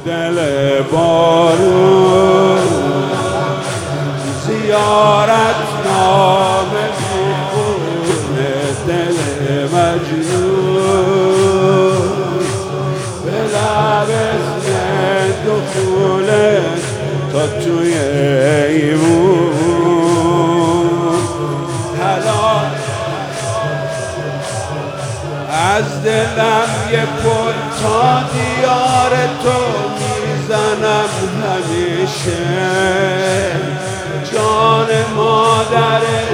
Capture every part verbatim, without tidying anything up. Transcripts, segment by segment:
دل بارون زیارت نامه میخونه دل مجنون به لب دخوله تا توی ایمون حلال از دلم یه پل تا دیار تو میزنم همیشه جان مادرت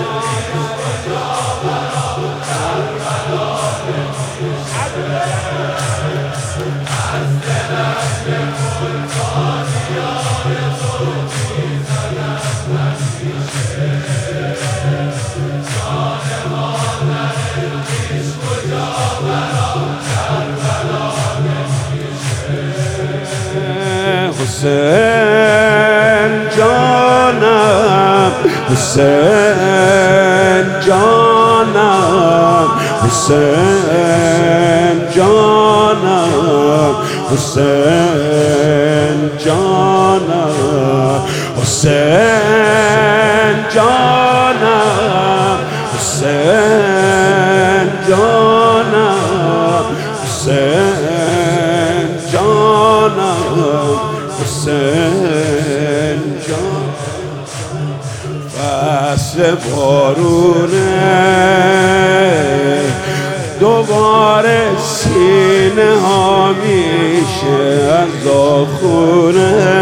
حسین جانم حسین جانم حسین جانم حسین جانم حسین جانم حسین جانم حسین جانم حسین جان فصل بارونه دوباره سینه ها میشه از آخونه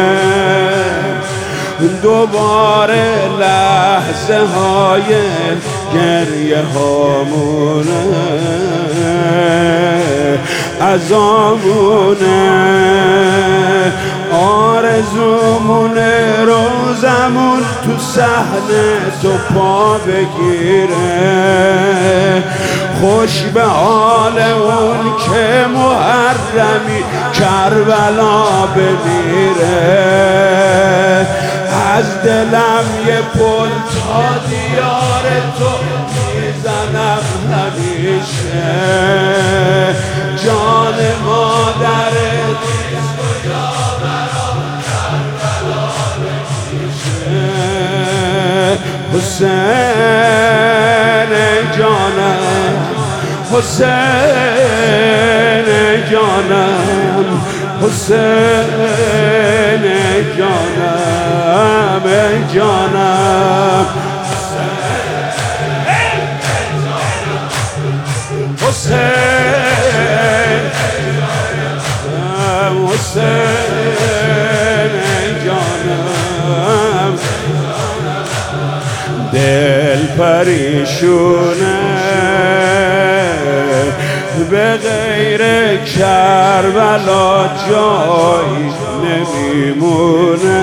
دوباره لحظه های گریه هامونه از آمونه آرزومونه روزمون تو صحنه تو پا بگیره خوش به حال اون که محرمی کربلا بمیره از دلم یه پل تا دیار تو میزنم همیشه جان مادرت حسین جانم حسین جانم حسین جانم جانم حسین حسین جانم دل پریشونه به غیر کربلا جایی نمیمونه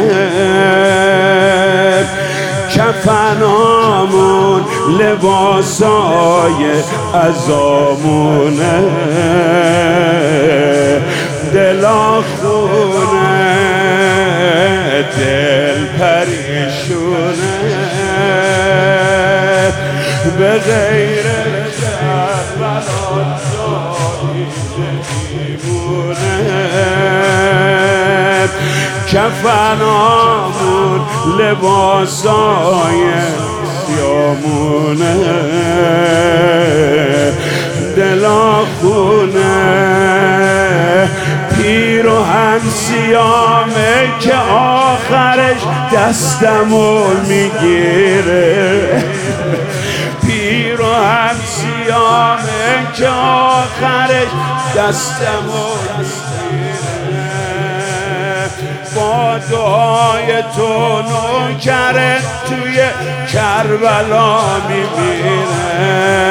کفنامون لباسای عزامونه دلاخونه دل پریشونه به غیر کربلا جایی نمیمونه کفنامون لباسای سیامونه دلاخونه پیراهن سیامه که آخرش دستمون میگیره پیراهن سیامه که آخرش دستمون میگیره با دعای تو نوکرت توی کربلا میمیره